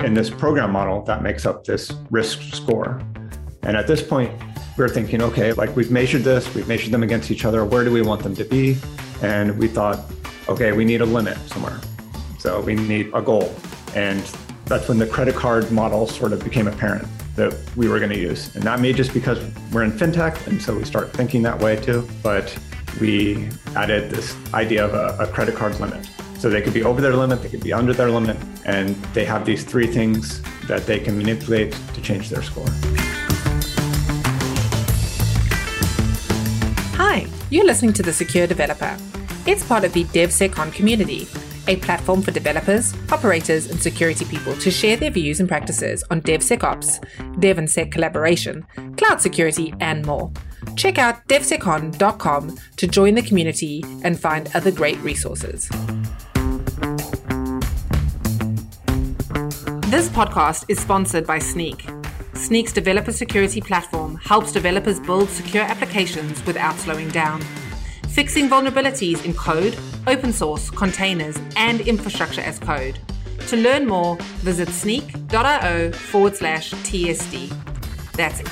in this program model that makes up this risk score. And at this point, we were thinking, okay, like we've measured them against each other. Where do we want them to be? And we thought, okay, we need a limit somewhere. So we need a goal. And that's when the credit card model sort of became apparent that we were going to use. And not me just because we're in fintech, and so we start thinking that way too, but we added this idea of a credit card limit. So they could be over their limit, they could be under their limit, and they have these three things that they can manipulate to change their score. Hi, you're listening to The Secure Developer. It's part of the DevSecOn community, a platform for developers, operators, and security people to share their views and practices on DevSecOps, Dev and Sec collaboration, cloud security, and more. Check out devsecon.com to join the community and find other great resources. This podcast is sponsored by Snyk. Snyk's developer security platform helps developers build secure applications without slowing down, fixing vulnerabilities in code, open source, containers, and infrastructure as code. To learn more, visit snyk.io/TSD. That's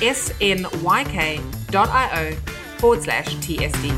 SNYK.io/TSD.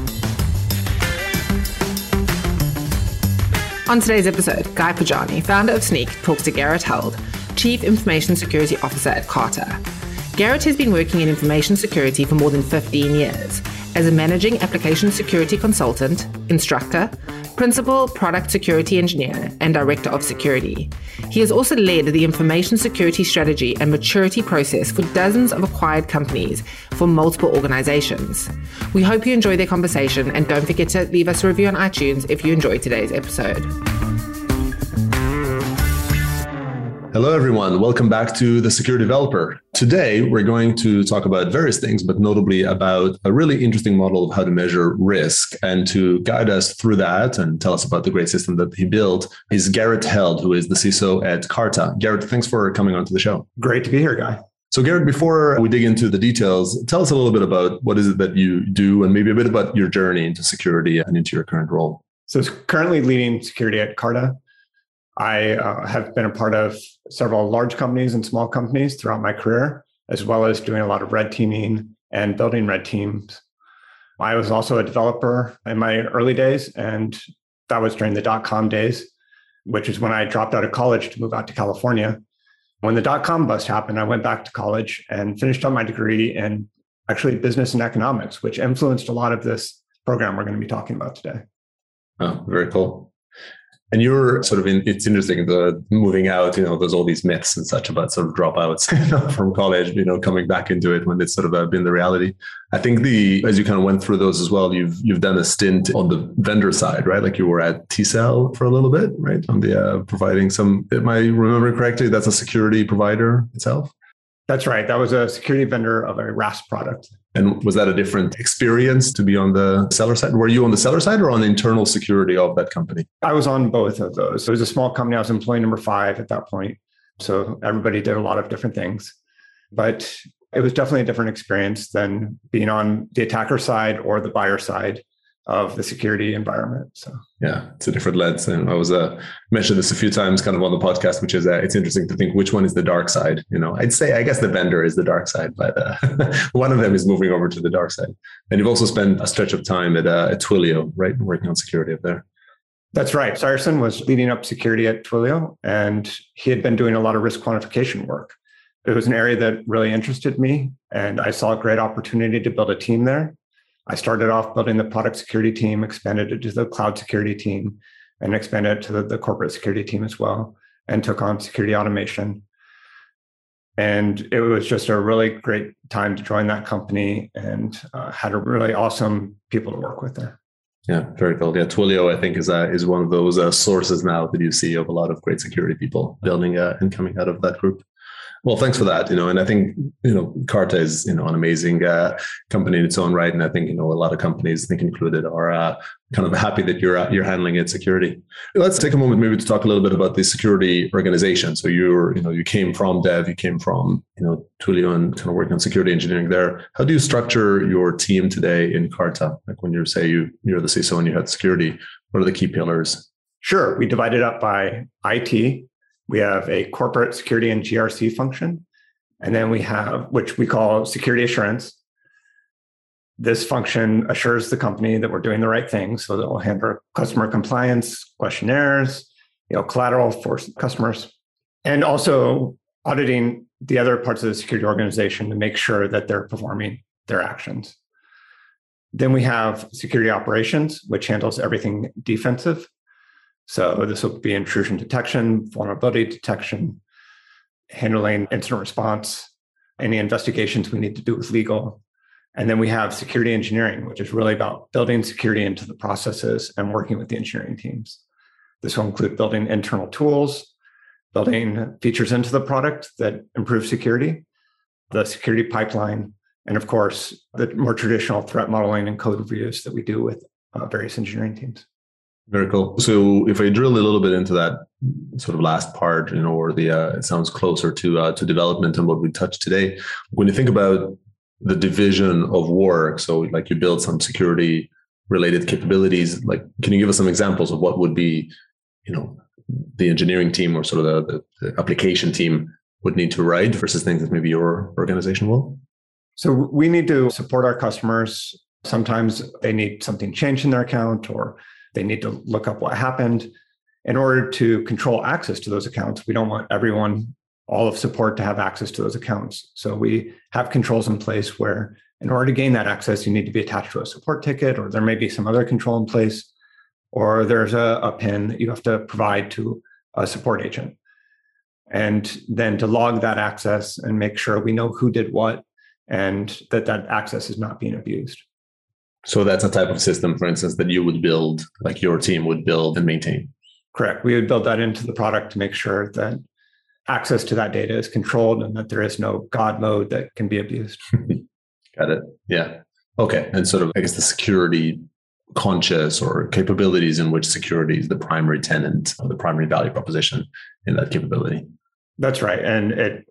On today's episode, Guy Podjarny, founder of Snyk, talks to Garrett Held, Chief Information Security Officer at Carta. Garrett has been working in information security for more than 15 years as a managing application security consultant, instructor, principal product security engineer, and director of security. He has also led the information security strategy and maturity process for dozens of acquired companies for multiple organizations. We hope you enjoy their conversation, and don't forget to leave us a review on iTunes if you enjoyed today's episode. Hello, everyone. Welcome back to The Secure Developer. Today, we're going to talk about various things, but notably about a really interesting model of how to measure risk. And to guide us through that and tell us about the great system that he built is Garrett Held, who is the CISO at Carta. Garrett, thanks for coming onto the show. Great to be here, Guy. So Garrett, before we dig into the details, tell us a little bit about what is it that you do and maybe a bit about your journey into security and into your current role. So currently leading security at Carta. I have been a part of several large companies and small companies throughout my career, as well as doing a lot of red teaming and building red teams. I was also a developer in my early days, and that was during the dot-com days, which is when I dropped out of college to move out to California. When the dot-com bust happened, I went back to college and finished up my degree in actually business and economics, which influenced a lot of this program we're going to be talking about today. Oh, very cool. And you're sort of it's interesting, the moving out, there's all these myths and such about sort of dropouts from college, coming back into it when it's sort of been the reality. I think as you kind of went through those as well, you've done a stint on the vendor side, right? Like you were at T-Cell for a little bit, right? On the providing some, am I remembering correctly, that's a security provider itself? That's right. That was a security vendor of a RAS product. And was that a different experience to be on the seller side? Were you on the seller side or on the internal security of that company? I was on both of those. It was a small company. I was employee number 5 at that point. So everybody did a lot of different things. But it was definitely a different experience than being on the attacker side or the buyer side of the security environment. So yeah, it's a different lens. And I was mentioned this a few times kind of on the podcast, which is it's interesting to think which one is the dark side. I'd say, I guess the vendor is the dark side, but one of them is moving over to the dark side. And you've also spent a stretch of time at Twilio, right? Working on security up there. That's right. Saracen was leading up security at Twilio, and he had been doing a lot of risk quantification work. It was an area that really interested me, and I saw a great opportunity to build a team there. I started off building the product security team, expanded it to the cloud security team, and expanded it to the corporate security team as well, and took on security automation. And it was just a really great time to join that company, and had a really awesome people to work with there. Yeah, very cool. Yeah, Twilio, I think, is one of those sources now that you see of a lot of great security people building and coming out of that group. Well, thanks for that. And I think, Carta is, an amazing company in its own right. And I think, a lot of companies, I think included, are kind of happy that you're handling its security. Let's take a moment maybe to talk a little bit about the security organization. So you came from dev, you came from, Twilio and kind of working on security engineering there. How do you structure your team today in Carta? Like when you're the CISO and you had security, what are the key pillars? Sure. We divide it up by IT, We have a corporate security and GRC function. And then we have, which we call security assurance. This function assures the company that we're doing the right thing. So they'll handle customer compliance, questionnaires, collateral for customers, and also auditing the other parts of the security organization to make sure that they're performing their actions. Then we have security operations, which handles everything defensive. So this will be intrusion detection, vulnerability detection, handling incident response, any investigations we need to do with legal. And then we have security engineering, which is really about building security into the processes and working with the engineering teams. This will include building internal tools, building features into the product that improve security, the security pipeline, and of course, the more traditional threat modeling and code reviews that we do with various engineering teams. Very cool. So if I drill a little bit into that sort of last part, or it sounds closer to development and what we touched today. When you think about the division of work, so like you build some security related capabilities, like can you give us some examples of what would be, the engineering team or sort of the application team would need to write versus things that maybe your organization will? So we need to support our customers. Sometimes they need something changed in their account, or they need to look up what happened. In order to control access to those accounts, we don't want everyone, all of support, to have access to those accounts. So we have controls in place where in order to gain that access, you need to be attached to a support ticket, or there may be some other control in place, or there's a PIN that you have to provide to a support agent. And then to log that access and make sure we know who did what and that access is not being abused. So that's a type of system, for instance, that you would build, like your team would build and maintain. Correct. We would build that into the product to make sure that access to that data is controlled and that there is no God mode that can be abused. Got it. Yeah. Okay. And sort of, I guess, the security conscious or capabilities in which security is the primary tenant or the primary value proposition in that capability. That's right. And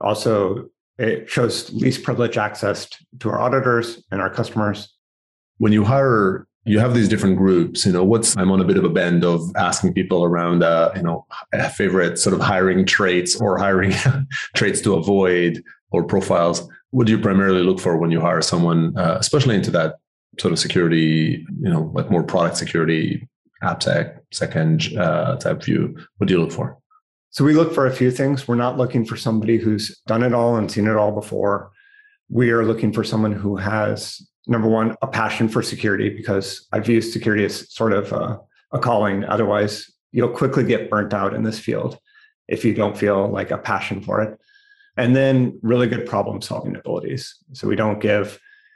it shows least privilege access to our auditors and our customers. When you hire, you have these different groups, I'm on a bit of a bend of asking people around, favorite sort of hiring traits or hiring traits to avoid or profiles. What do you primarily look for when you hire someone, especially into that sort of security, like more product security, AppSec, SecEng type view? What do you look for? So we look for a few things. We're not looking for somebody who's done it all and seen it all before. We are looking for someone who has, number one, a passion for security, because I view security as sort of a calling. Otherwise, you'll quickly get burnt out in this field if you don't feel like a passion for it. And then really good problem solving abilities. So we don't give,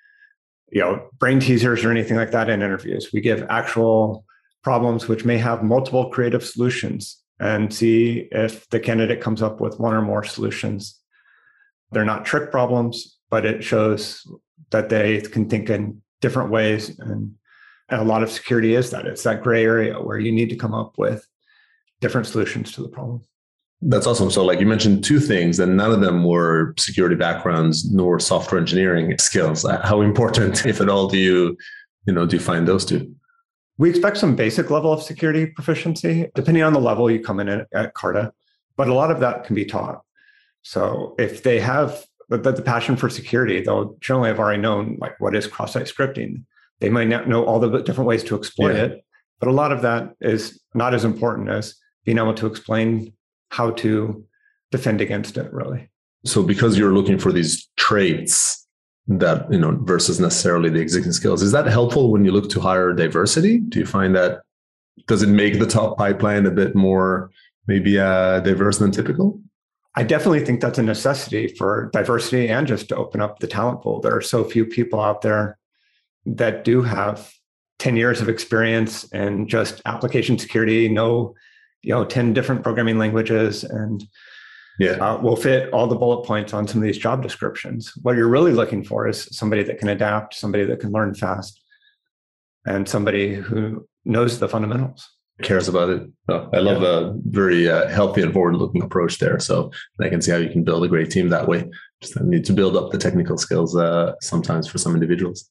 brain teasers or anything like that in interviews. We give actual problems which may have multiple creative solutions and see if the candidate comes up with one or more solutions. They're not trick problems, but it shows that they can think in different ways. And a lot of security is that. It's that gray area where you need to come up with different solutions to the problem. That's awesome. So like you mentioned two things, and none of them were security backgrounds nor software engineering skills. How important, if at all, do you find those two? We expect some basic level of security proficiency, depending on the level you come in at Carta, but a lot of that can be taught. So if they have the passion for security, they'll generally have already known like what is cross-site scripting. They might not know all the different ways to exploit it, but a lot of that is not as important as being able to explain how to defend against it, really. So because you're looking for these traits that, versus necessarily the existing skills, is that helpful when you look to hire diversity? Do you find that, does it make the top pipeline a bit more maybe diverse than typical? I definitely think that's a necessity for diversity and just to open up the talent pool. There are so few people out there that do have 10 years of experience in just application security, 10 different programming languages, and will fit all the bullet points on some of these job descriptions. What you're really looking for is somebody that can adapt, somebody that can learn fast, and somebody who knows the fundamentals. Cares about it. I love a very healthy and forward-looking approach there. So I can see how you can build a great team that way. Just need to build up the technical skills sometimes for some individuals.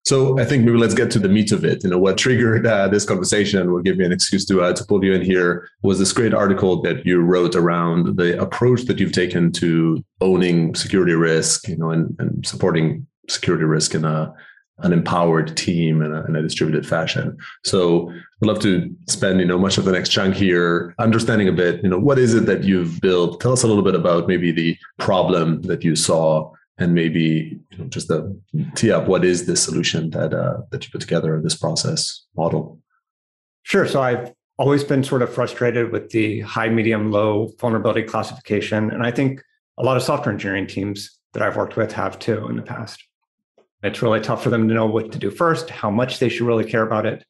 So I think maybe let's get to the meat of it. What triggered this conversation, will give me an excuse to pull you in here, was this great article that you wrote around the approach that you've taken to owning security risk, and supporting security risk in an empowered team in a distributed fashion. So I'd love to spend, much of the next chunk here understanding a bit, what is it that you've built? Tell us a little bit about maybe the problem that you saw, and maybe just to tee up what is the solution that you put together in this process model. Sure. So I've always been sort of frustrated with the high, medium, low vulnerability classification. And I think a lot of software engineering teams that I've worked with have too in the past. It's really tough for them to know what to do first, how much they should really care about it,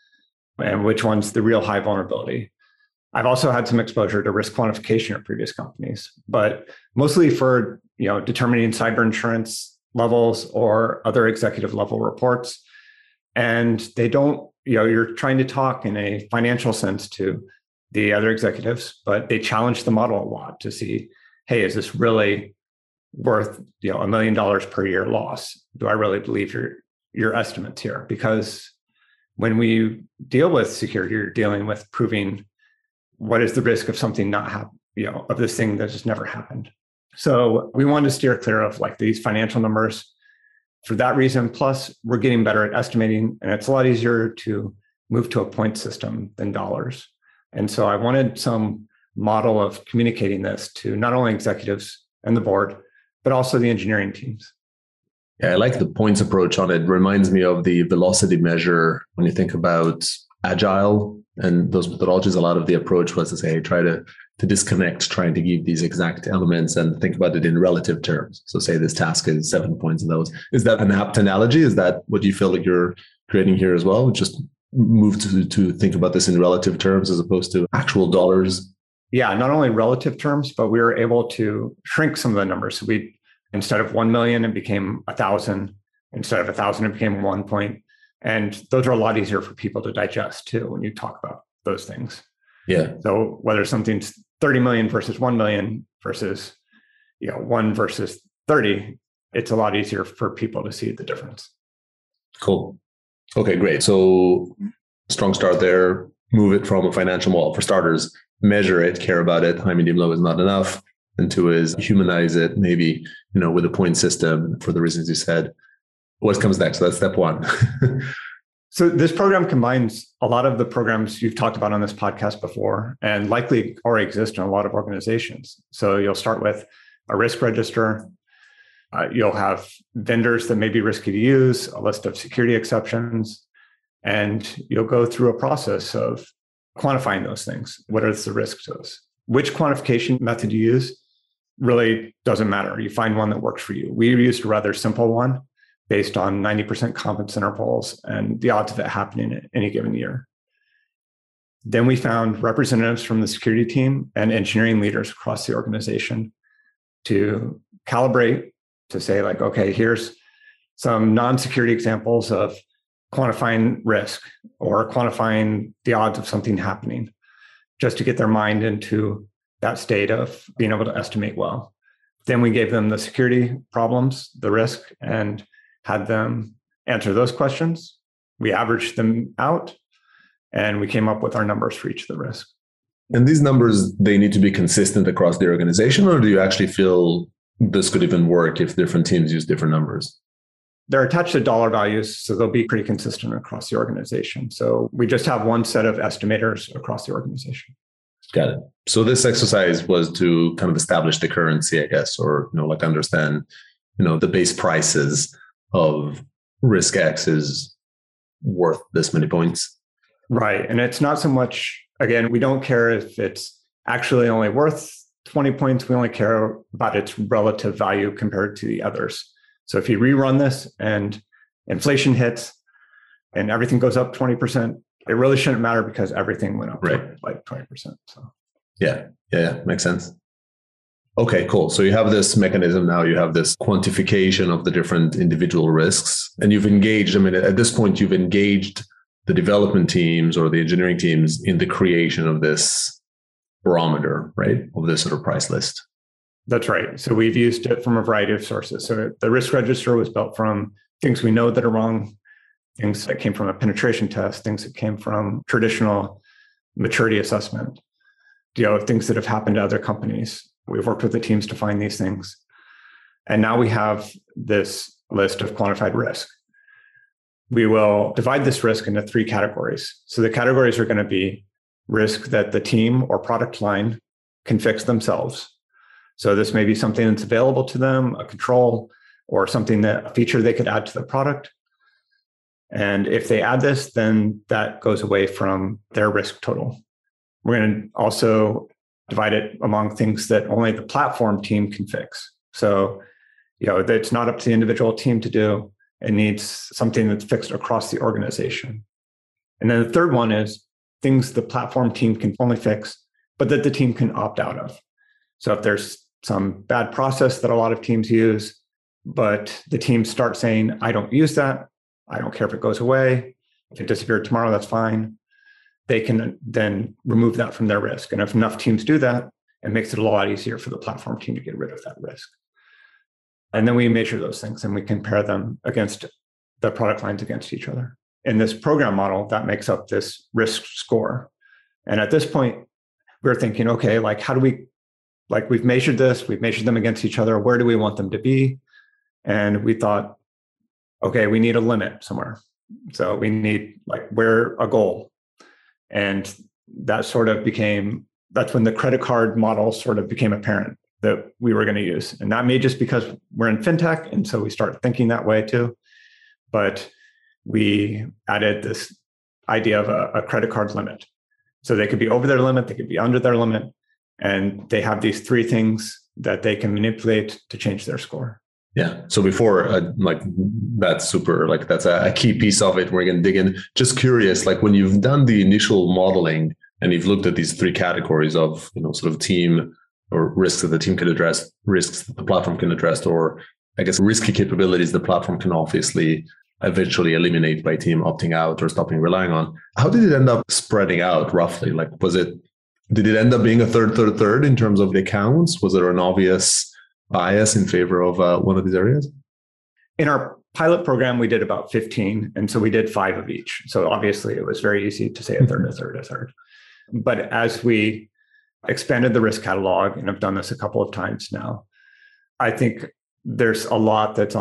and which one's the real high vulnerability. I've also had some exposure to risk quantification at previous companies, but mostly for determining cyber insurance levels or other executive level reports. And they don't, you're trying to talk in a financial sense to the other executives, but they challenge the model a lot to see, hey, is this really worth $1 million per year loss? Do I really believe your estimates here? Because when we deal with security, you're dealing with proving what is the risk of something not happen, of this thing that just never happened. So we wanted to steer clear of these financial numbers for that reason. Plus, we're getting better at estimating, and it's a lot easier to move to a point system than dollars. And so I wanted some model of communicating this to not only executives and the board, but also the engineering teams. Yeah, I like the points approach on it. Reminds me of the velocity measure when you think about agile and those methodologies. A lot of the approach was to say, try to disconnect, trying to give these exact elements and think about it in relative terms. So say this task is 7 points in those. Is that an apt analogy? Is that what you feel like you're creating here as well? Just move to think about this in relative terms as opposed to actual dollars. Yeah, not only relative terms, but we were able to shrink some of the numbers. So instead of 1 million, it became 1,000. Instead of 1,000, it became 1 point. And those are a lot easier for people to digest too when you talk about those things. Yeah. So whether something's 30 million versus 1 million versus 1 versus 30, it's a lot easier for people to see the difference. Cool. Okay, great. So strong start there. Move it from a financial model. For starters, measure it, care about it. High, medium, low is not enough. And two is humanize it, maybe, with a point system for the reasons you said. What comes next? So that's step one. So this program combines a lot of the programs you've talked about on this podcast before, and likely already exist in a lot of organizations. So you'll start with a risk register. You'll have vendors that may be risky to use, a list of security exceptions, and you'll go through a process of quantifying those things. What are the risks to those? Which quantification method you use really doesn't matter. You find one that works for you. We used a rather simple one based on 90% confidence intervals and the odds of it happening at any given year. Then we found representatives from the security team and engineering leaders across the organization to calibrate, to say okay, here's some non-security examples of quantifying risk or quantifying the odds of something happening, just to get their mind into that state of being able to estimate well. Then we gave them the security problems, the risk, and had them answer those questions. We averaged them out, and we came up with our numbers for each of the risks. And these numbers, they need to be consistent across the organization, or do you actually feel this could even work if different teams use different numbers? They're attached to dollar values, so they'll be pretty consistent across the organization. So we just have one set of estimators across the organization. Got it. So this exercise was to kind of establish the currency, I guess, or understand, the base prices of risk X is worth this many points. Right. And it's not so much, again, we don't care if it's actually only worth 20 points. We only care about its relative value compared to the others. So if you rerun this and inflation hits and everything goes up 20%, it really shouldn't matter because everything went up like 20%. So yeah, makes sense. Okay, cool. So you have this mechanism now, you have this quantification of the different individual risks, and you've engaged, at this point, you've engaged the development teams or the engineering teams in the creation of this barometer, right? Of this sort of price list. That's right. So we've used it from a variety of sources. So the risk register was built from things we know that are wrong, things that came from a penetration test, things that came from traditional maturity assessment, things that have happened to other companies. We've worked with the teams to find these things. And now we have this list of quantified risk. We will divide this risk into 3 categories. So the categories are going to be risk that the team or product line can fix themselves. So this may be something that's available to them, a control, or a feature they could add to the product. And if they add this, then that goes away from their risk total. We're going to also divide it among things that only the platform team can fix. So, it's not up to the individual team to do. It needs something that's fixed across the organization. And then the third one is things the platform team can only fix, but that the team can opt out of. So if there's some bad process that a lot of teams use, but the teams start saying, I don't use that. I don't care if it goes away. If it disappeared tomorrow, that's fine. They can then remove that from their risk. And if enough teams do that, it makes it a lot easier for the platform team to get rid of that risk. And then we measure those things and we compare them against the product lines against each other. In this program model, that makes up this risk score. And at this point, we're thinking, okay, how do we've measured this, we've measured them against each other. Where do we want them to be? And we thought, okay, we need a limit somewhere. So we need where a goal. And that that's when the credit card model sort of became apparent that we were going to use. And that may just because we're in fintech. And so we started thinking that way too. But we added this idea of a credit card limit. So they could be over their limit, they could be under their limit. And they have these 3 things that they can manipulate to change their score. Yeah. So before, that's super, that's a key piece of it. We're going to dig in. Just curious, when you've done the initial modeling and you've looked at these 3 categories of, sort of team or risks that the team can address, risks that the platform can address, or I guess risky capabilities the platform can obviously eventually eliminate by team opting out or stopping relying on. How did it end up spreading out roughly? Did it end up being a third in terms of the accounts? Was there an obvious bias in favor of one of these areas? In our pilot program, we did about 15. And so we did 5 of each. So obviously it was very easy to say a third. But as we expanded the risk catalog, and I've done this a couple of times now, I think there's a lot that's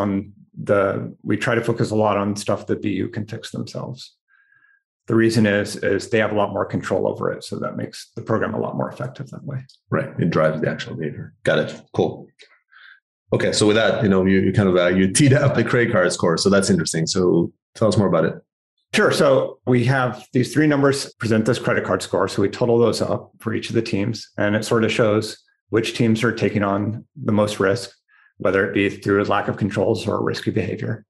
we try to focus a lot on stuff that BU can fix themselves. The reason is they have a lot more control over it. So that makes the program a lot more effective that way. Right. It drives the actual behavior. Got it. Cool. Okay. So with that, you kind of, you teed up the credit card score. So that's interesting. So tell us more about it. Sure. So we have these 3 numbers present this credit card score. So we total those up for each of the teams, and it sort of shows which teams are taking on the most risk, whether it be through a lack of controls or risky behavior,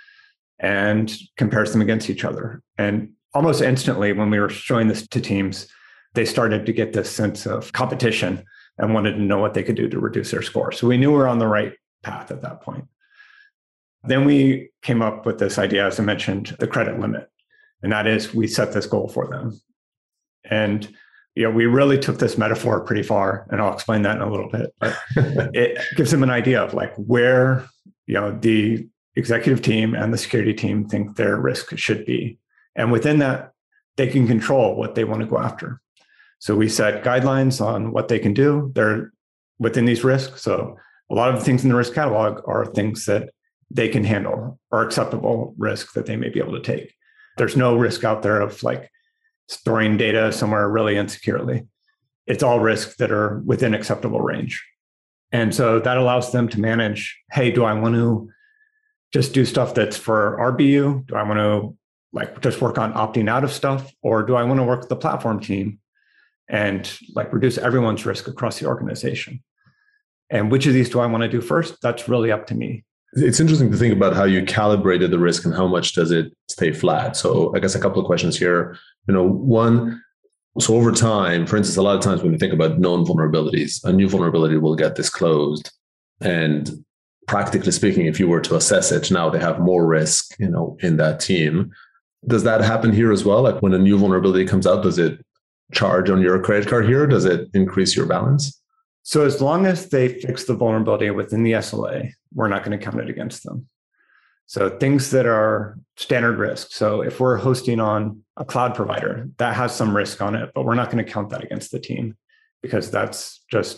and compares them against each other. And almost instantly, when we were showing this to teams, they started to get this sense of competition and wanted to know what they could do to reduce their score. So we knew we were on the right path at that point. Then we came up with this idea, as I mentioned, the credit limit. And that is, we set this goal for them. And we really took this metaphor pretty far, and I'll explain that in a little bit. But it gives them an idea of where the executive team and the security team think their risk should be. And within that, they can control what they want to go after. So we set guidelines on what they can do. They're within these risks. So a lot of the things in the risk catalog are things that they can handle or acceptable risk that they may be able to take. There's no risk out there of storing data somewhere really insecurely. It's all risks that are within acceptable range. And so that allows them to manage, hey, do I want to just do stuff that's for our BU? Do I want to just work on opting out of stuff? Or do I want to work with the platform team and reduce everyone's risk across the organization? And which of these do I want to do first? That's really up to me. It's interesting to think about how you calibrated the risk and how much does it stay flat. So I guess a couple of questions here. One, so over time, for instance, a lot of times when we think about known vulnerabilities, a new vulnerability will get disclosed. And practically speaking, if you were to assess it, now they have more risk, in that team. Does that happen here as well? When a new vulnerability comes out, does it charge on your credit card here? Does it increase your balance? So as long as they fix the vulnerability within the SLA, we're not going to count it against them. So things that are standard risk. So if we're hosting on a cloud provider, that has some risk on it, but we're not going to count that against the team because that's just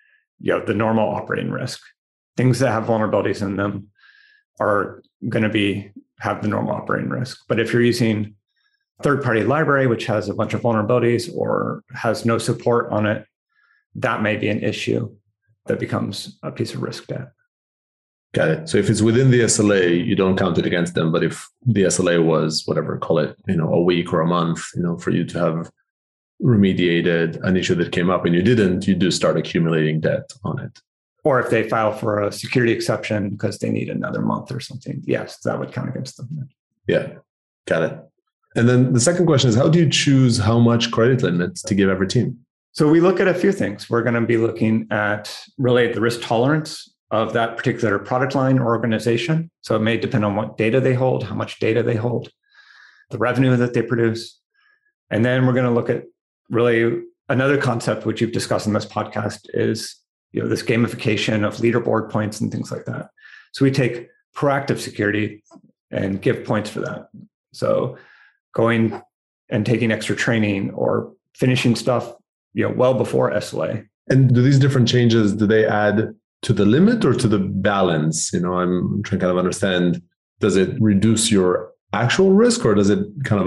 the normal operating risk. Things that have vulnerabilities in them are going to have the normal operating risk. But if you're using a third-party library, which has a bunch of vulnerabilities or has no support on it, that may be an issue that becomes a piece of risk debt. Got it. So if it's within the SLA, you don't count it against them. But if the SLA was whatever, call it, a week or a month, for you to have remediated an issue that came up and you didn't, you do start accumulating debt on it. Or if they file for a security exception because they need another month or something, yes, that would count against them. Yeah, got it. And then the second question is, how do you choose how much credit limits to give every team? So we look at a few things. We're going to be looking at really the risk tolerance of that particular product line or organization. So it may depend on what data they hold, how much data they hold, the revenue that they produce. And then we're going to look at really another concept, which you've discussed in this podcast, is this gamification of leaderboard points and things like that. So we take proactive security and give points for that. So going and taking extra training or finishing stuff, well before SLA. And do these different changes, do they add to the limit or to the balance? I'm trying to kind of understand, does it reduce your actual risk or does it kind of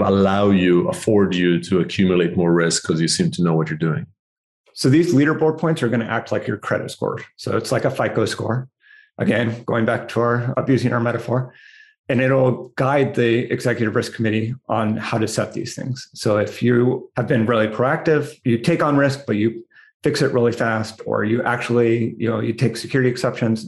afford you to accumulate more risk because you seem to know what you're doing? So these leaderboard points are going to act like your credit score. So it's like a FICO score. Again, going back to abusing our metaphor, and it'll guide the executive risk committee on how to set these things. So if you have been really proactive, you take on risk, but you fix it really fast, or you actually, you take security exceptions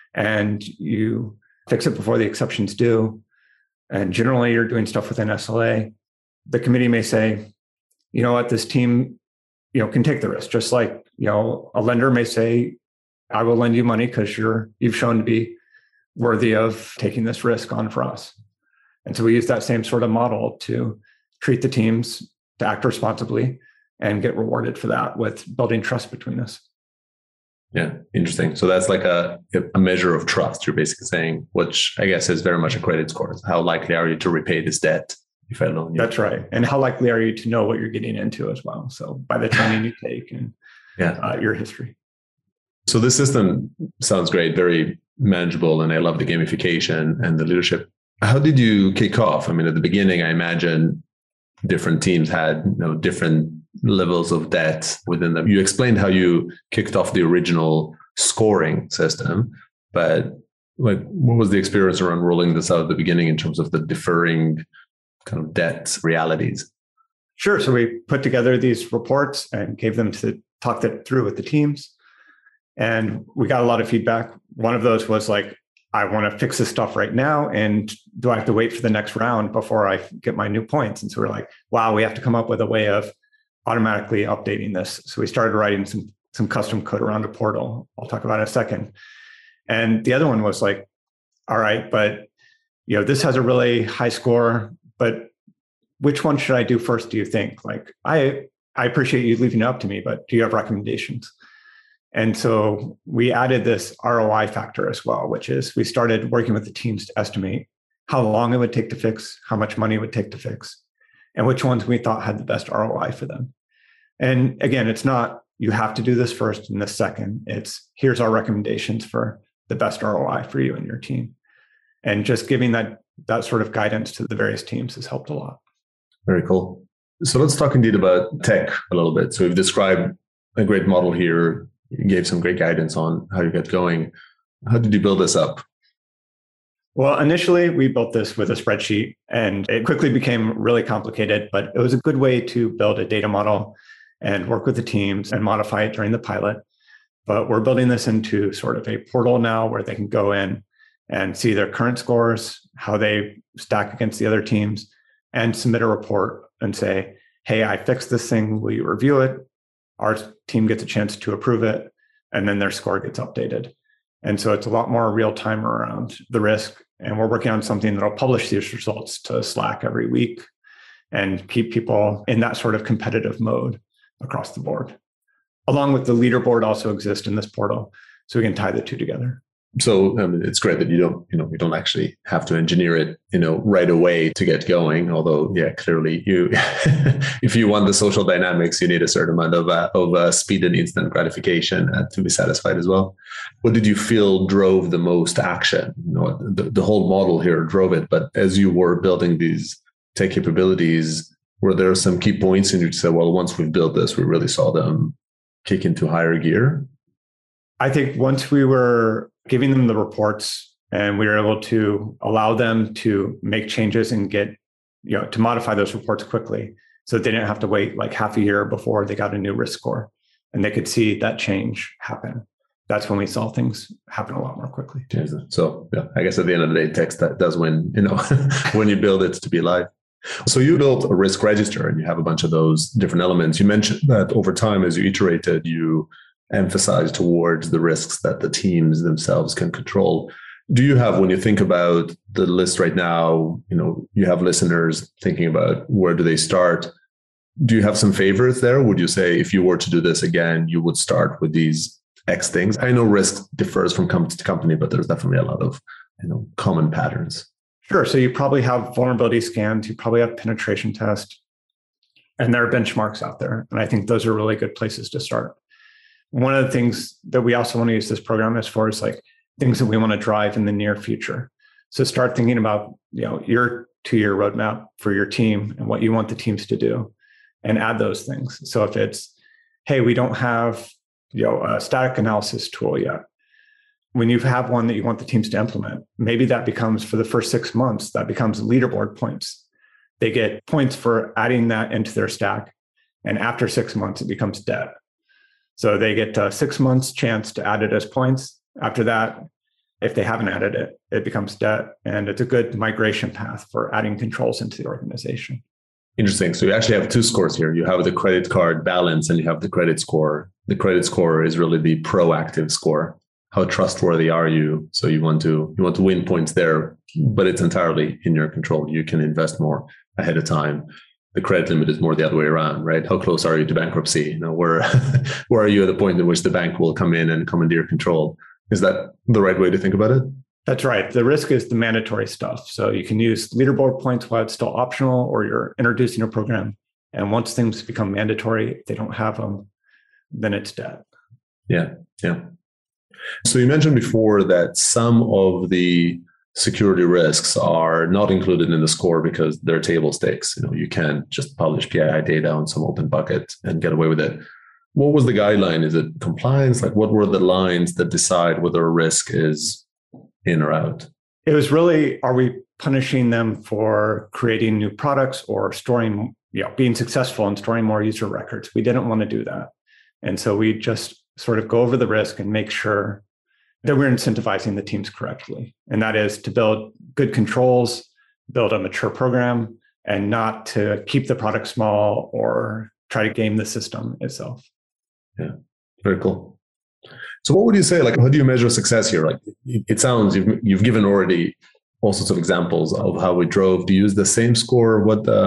and you fix it before the exceptions due. And generally you're doing stuff within SLA. The committee may say, you know what, this team, can take the risk. Just like, a lender may say, I will lend you money because you've shown to be worthy of taking this risk on for us. And so we use that same sort of model to treat the teams to act responsibly and get rewarded for that with building trust between us. Yeah, interesting. So that's like a measure of trust, you're basically saying, which I guess is very much a credit score. How likely are you to repay this debt if I loan you? That's right. And how likely are you to know what you're getting into as well? So by the training you take and your history. So this system sounds great, very manageable, and I love the gamification and the leadership. How did you kick off? I mean, at the beginning, I imagine different teams had different levels of debt within them. You explained how you kicked off the original scoring system, but what was the experience around rolling this out at the beginning in terms of the differing kind of debt realities? Sure. So we put together these reports and gave them to talk that through with the teams. And we got a lot of feedback. One of those was like, I want to fix this stuff right now. And do I have to wait for the next round before I get my new points? And so we're like, wow, we have to come up with a way of automatically updating this. So we started writing some custom code around a portal. I'll talk about it in a second. And the other one was like, all right, but this has a really high score, but which one should I do first, do you think? Like, I appreciate you leaving it up to me, but do you have recommendations? And so we added this ROI factor as well, which is we started working with the teams to estimate how long it would take to fix, how much money it would take to fix, and which ones we thought had the best ROI for them. And again, it's not you have to do this first and this second. It's here's our recommendations for the best ROI for you and your team. And just giving that sort of guidance to the various teams has helped a lot. Very cool. So let's talk indeed about tech a little bit. So we've described a great model here. You gave some great guidance on how you get going. How did you build this up? Well, initially, we built this with a spreadsheet, and it quickly became really complicated, but it was a good way to build a data model and work with the teams and modify it during the pilot. But we're building this into sort of a portal now where they can go in and see their current scores, how they stack against the other teams, and submit a report and say, hey, I fixed this thing. Will you review it? Our team gets a chance to approve it, and then their score gets updated. And so it's a lot more real time around the risk. And we're working on something that'll publish these results to Slack every week and keep people in that sort of competitive mode across the board. Along with the leaderboard also exists in this portal, so we can tie the two together. So it's great that you don't actually have to engineer it, right away to get going. Although, yeah, clearly if you want the social dynamics, you need a certain amount of speed and instant gratification to be satisfied as well. What did you feel drove the most action? The whole model here drove it, but as you were building these tech capabilities, were there some key points in which you said, well, once we've built this, we really saw them kick into higher gear? I think once we were giving them the reports and we were able to allow them to make changes and get, to modify those reports quickly so that they didn't have to wait like half a year before they got a new risk score and they could see that change happen. That's when we saw things happen a lot more quickly. So yeah, I guess at the end of the day, text that does win, when you build it to be live. So you built a risk register and you have a bunch of those different elements. You mentioned that over time, as you iterated, you emphasize towards the risks that the teams themselves can control. Do you have, when you think about the list right now, you have listeners thinking about where do they start? Do you have some favorites there? Would you say if you were to do this again, you would start with these X things? I know risk differs from company to company, but there's definitely a lot of common patterns. Sure. So you probably have vulnerability scans, you probably have penetration tests, and there are benchmarks out there. And I think those are really good places to start. One of the things that we also want to use this program as far as like things that we want to drive in the near future. So start thinking about, your 2-year roadmap for your team and what you want the teams to do and add those things. So if it's, hey, we don't have, a static analysis tool yet. When you have one that you want the teams to implement, maybe that becomes for the first 6 months, that becomes leaderboard points. They get points for adding that into their stack. And after 6 months, it becomes debt. So they get a 6 months chance to add it as points. After that, if they haven't added it, it becomes debt. And it's a good migration path for adding controls into the organization. Interesting. So you actually have 2 scores here. You have the credit card balance and you have the credit score. The credit score is really the proactive score. How trustworthy are you? So you want to win points there, but it's entirely in your control. You can invest more ahead of time. The credit limit is more the other way around, right? How close are you to bankruptcy? Where are you at the point in which the bank will come in and come into your control? Is that the right way to think about it? That's right. The risk is the mandatory stuff. So you can use leaderboard points while it's still optional, or you're introducing a program. And once things become mandatory, if they don't have them, then it's debt. Yeah. So you mentioned before that some of the security risks are not included in the score because they're table stakes. You can't just publish PII data on some open bucket and get away with it. What was the guideline? Is it compliance? Like, what were the lines that decide whether a risk is in or out? It was really, are we punishing them for creating new products or storing, being successful in storing more user records? We didn't want to do that. And so we just sort of go over the risk and make sure that we're incentivizing the teams correctly. And that is to build good controls, build a mature program, and not to keep the product small or try to game the system itself. Yeah, very cool. So what would you say, how do you measure success here? It sounds, you've given already all sorts of examples of how we drove. Do you use the same score?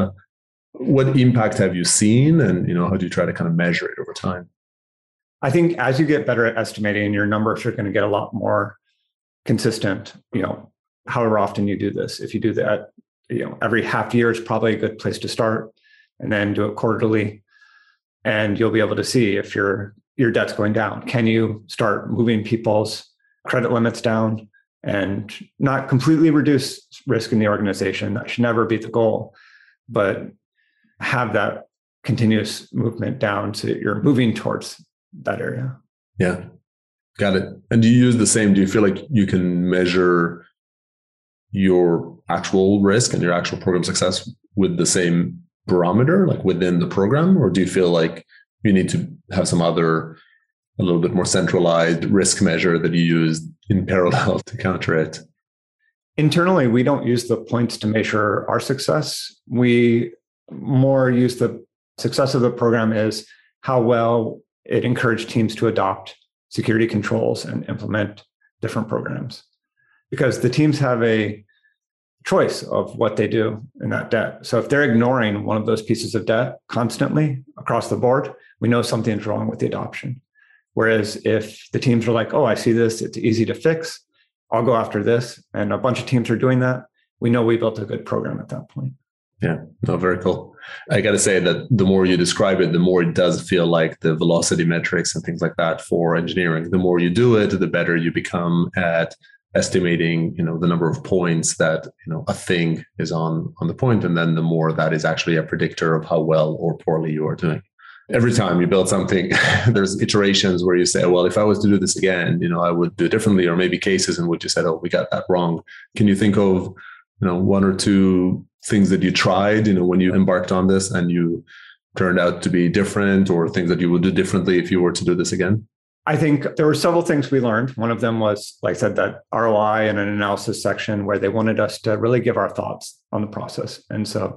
What impact have you seen? And, how do you try to kind of measure it over time? I think as you get better at estimating, your numbers are going to get a lot more consistent, however often you do this. If you do that, every half year is probably a good place to start, and then do it quarterly. And you'll be able to see if your debt's going down. Can you start moving people's credit limits down and not completely reduce risk in the organization? That should never be the goal, but have that continuous movement down so that you're moving towards that area. Yeah, got it. And do you use the same? Do you feel like you can measure your actual risk and your actual program success with the same barometer, like within the program? Or do you feel like you need to have some other, a little bit more centralized risk measure that you use in parallel to counter it? Internally, we don't use the points to measure our success. We more use the success of the program is how well it encouraged teams to adopt security controls and implement different programs. Because the teams have a choice of what they do in that debt. So if they're ignoring one of those pieces of debt constantly across the board, we know something's wrong with the adoption. Whereas if the teams are like, oh, I see this, it's easy to fix, I'll go after this. And a bunch of teams are doing that. We know we built a good program at that point. Yeah, no, very cool. I got to say that the more you describe it, the more it does feel like the velocity metrics and things like that for engineering. The more you do it, the better you become at estimating, the number of points that, a thing is on the point. And then the more that is actually a predictor of how well or poorly you are doing. Every time you build something, there's iterations where you say, well, if I was to do this again, I would do it differently, or maybe cases in which you said, oh, we got that wrong. Can you think of, one or two things that you tried, when you embarked on this and you turned out to be different, or things that you would do differently if you were to do this again? I think there were several things we learned. One of them was, like I said, that ROI and an analysis section where they wanted us to really give our thoughts on the process. And so,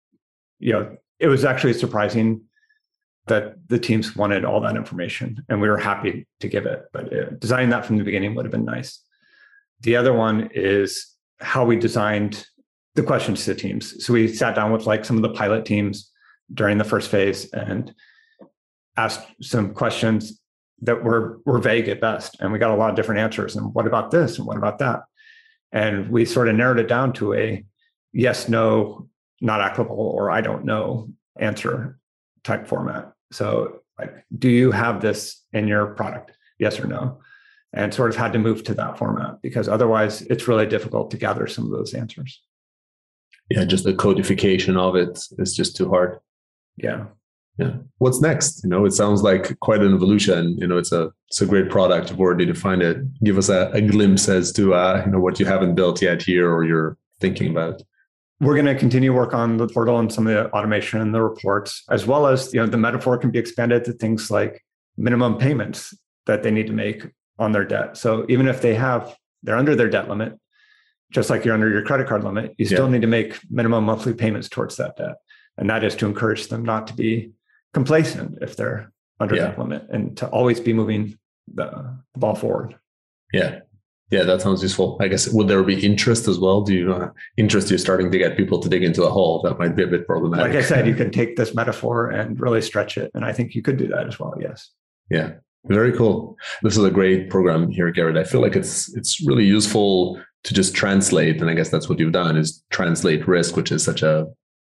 it was actually surprising that the teams wanted all that information, and we were happy to give it. But designing that from the beginning would have been nice. The other one is how we designed the questions to the teams. So we sat down with some of the pilot teams during the first phase and asked some questions that were vague at best. And we got a lot of different answers. And what about this? And what about that? And we sort of narrowed it down to a yes, no, not applicable, or I don't know answer type format. So do you have this in your product? Yes or no? And sort of had to move to that format because otherwise it's really difficult to gather some of those answers. Yeah, just the codification of it is just too hard. Yeah. What's next? It sounds like quite an evolution. It's a great product. You've already defined it. Give us a glimpse as to what you haven't built yet here or you're thinking about. We're going to continue work on the portal and some of the automation and the reports, as well as the metaphor can be expanded to things like minimum payments that they need to make on their debt. So even if they're under their debt limit, just like you're under your credit card limit, you still need to make minimum monthly payments towards that debt. And that is to encourage them not to be complacent if they're under that limit and to always be moving the ball forward. Yeah, that sounds useful. I guess, would there be interest as well? Do you interest you starting to get people to dig into a hole? That might be a bit problematic. Like I said, you can take this metaphor and really stretch it. And I think you could do that as well. Yes. Yeah. Very cool. This is a great program here, Garrett. I feel like it's really useful to just translate. And I guess that's what you've done, is translate risk, which is such a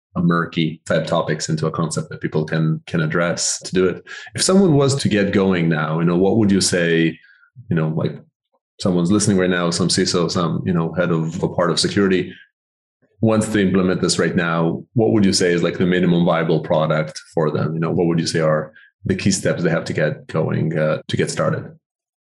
murky type topics, into a concept that people can address to do it. If someone was to get going now, what would you say, like someone's listening right now, some CISO, some, head of a part of security, wants to implement this right now, what would you say is like the minimum viable product for them? What would you say are the key steps they have to get going to get started?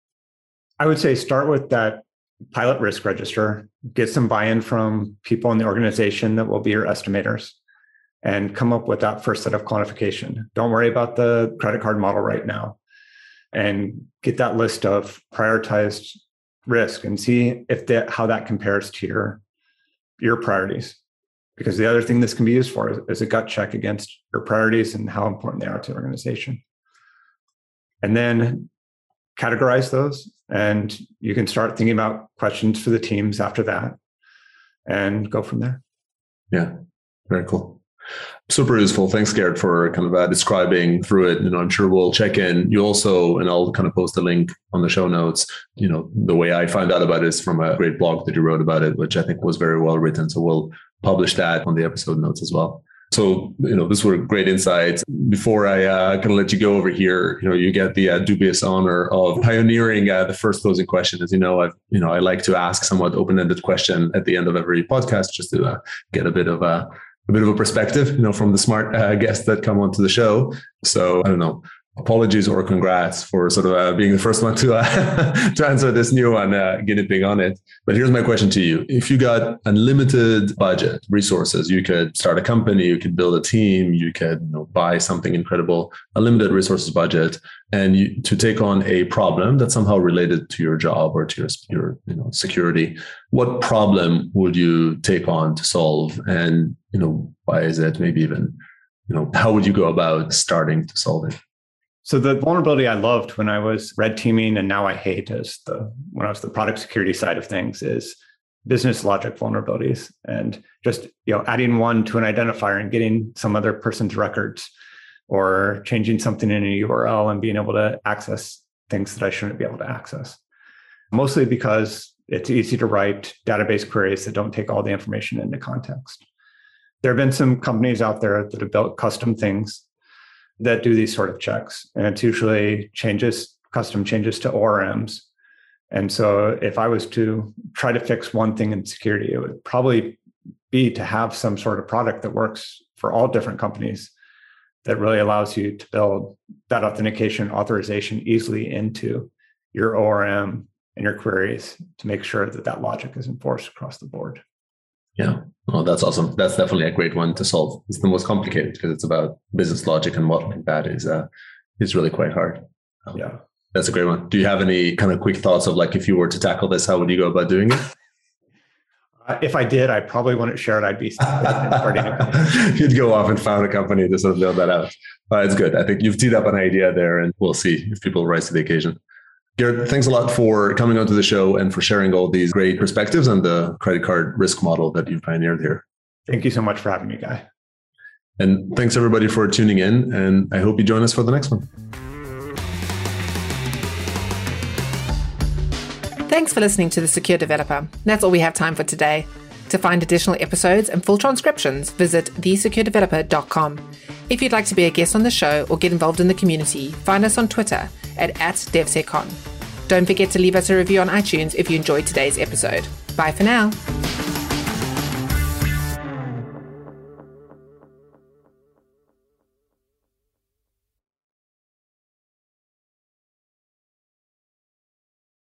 I would say start with that pilot risk register, get some buy-in from people in the organization that will be your estimators, and come up with that first set of quantification. Don't worry about the credit card model right now, and get that list of prioritized risk and see how that compares to your priorities. Because the other thing this can be used for is a gut check against your priorities and how important they are to the organization. And then categorize those, and you can start thinking about questions for the teams after that and go from there. Yeah, very cool. Super useful. Thanks, Garrett, for kind of describing through it. I'm sure we'll check in. You also, and I'll kind of post a link on the show notes. The way I found out about it is from a great blog that you wrote about it, which I think was very well written. So we'll publish that on the episode notes as well. So, these were great insights. Before I kind of let you go over here, you get the dubious honor of pioneering the first closing question. As you know, I like to ask somewhat open-ended question at the end of every podcast, just to get a bit of a perspective, from the smart guests that come onto the show. So I don't know, apologies or congrats for sort of being the first one to answer this new one, guinea pig on it. But here's my question to you. If you got unlimited budget, resources, you could start a company, you could build a team, you could buy something incredible, unlimited resources budget, and to take on a problem that's somehow related to your job or to your security, what problem would you take on to solve? And, why is it? Maybe even, how would you go about starting to solve it? So the vulnerability I loved when I was red teaming, and now I hate when I was the product security side of things, is business logic vulnerabilities, and just adding one to an identifier and getting some other person's records, or changing something in a URL and being able to access things that I shouldn't be able to access. Mostly because It's easy to write database queries that don't take all the information into context. There have been some companies out there that have built custom things that do these sort of checks, and it's usually custom changes to ORMs. And so if I was to try to fix one thing in security, it would probably be to have some sort of product that works for all different companies that really allows you to build that authentication authorization easily into your ORM and your queries to make sure that that logic is enforced across the board. Yeah. Oh, that's awesome. That's definitely a great one to solve. It's the most complicated because it's about business logic, and modeling that is really quite hard. Yeah. That's a great one. Do you have any kind of quick thoughts of like, if you were to tackle this, how would you go about doing it? If I did, I probably wouldn't share it. I'd be You'd go off and found a company to sort of build that out. It's good. I think you've teed up an idea there, and we'll see if people rise to the occasion. Garrett, thanks a lot for coming onto the show and for sharing all these great perspectives on the credit card risk model that you've pioneered here. Thank you so much for having me, Guy. And thanks everybody for tuning in, and I hope you join us for the next one. Thanks for listening to The Secure Developer. That's all we have time for today. To find additional episodes and full transcriptions, visit thesecuredeveloper.com. If you'd like to be a guest on the show or get involved in the community, find us on Twitter at @DevSecCon. Don't forget to leave us a review on iTunes if you enjoyed today's episode. Bye for now.